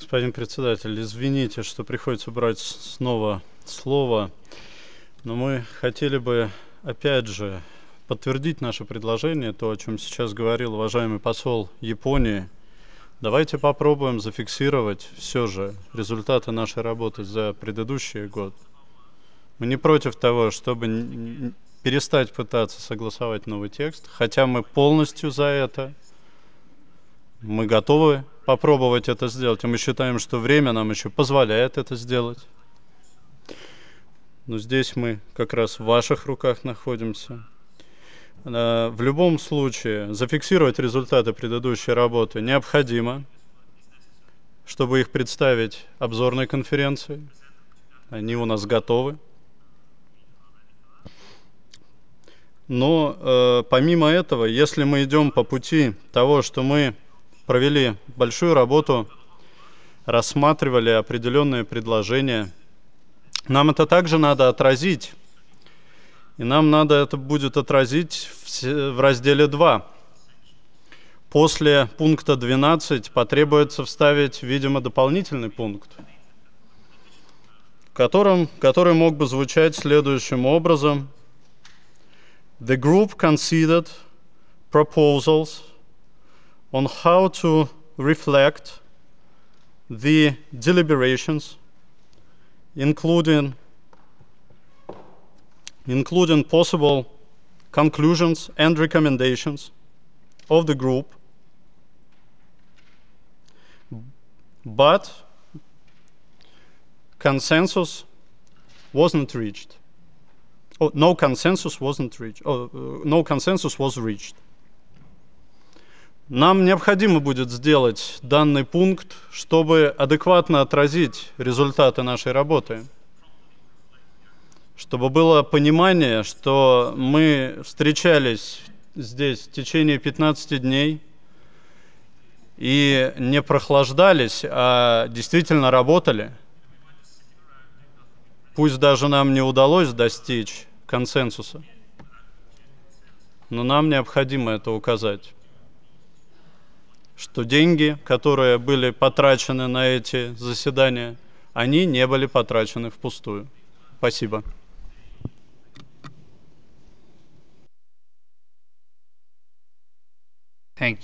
господин председатель. Извините, что приходится брать снова слово, но мы хотели бы, опять же, подтвердить наше предложение, то, о чем сейчас говорил уважаемый посол Японии. Давайте попробуем зафиксировать все же результаты нашей работы за предыдущий год. Мы не против того, чтобы перестать пытаться согласовать новый текст, хотя мы полностью за это. Мы готовы попробовать это сделать, и мы считаем, что время нам еще позволяет это сделать. Но здесь мы как раз в ваших руках находимся. В любом случае, зафиксировать результаты предыдущей работы необходимо, чтобы их представить обзорной конференции. Они у нас готовы. Но помимо этого, если мы идем по пути того, что мы провели большую работу, рассматривали определенные предложения, нам это также надо отразить. И нам надо это будет отразить в разделе 2. После пункта 12 потребуется вставить, видимо, дополнительный пункт, который мог бы звучать следующим образом. The group considered proposals on how to reflect the deliberations, including possible conclusions and recommendations of the group, but consensus wasn't reached. No consensus wasn't reached. No consensus was reached. Нам необходимо будет сделать данный пункт, чтобы адекватно отразить результаты нашей работы, чтобы было понимание, что мы встречались здесь в течение 15 дней и не прохлаждались, а действительно работали. Пусть даже нам не удалось достичь консенсуса, но нам необходимо это указать, что деньги, которые были потрачены на эти заседания, они не были потрачены впустую. Спасибо. Thank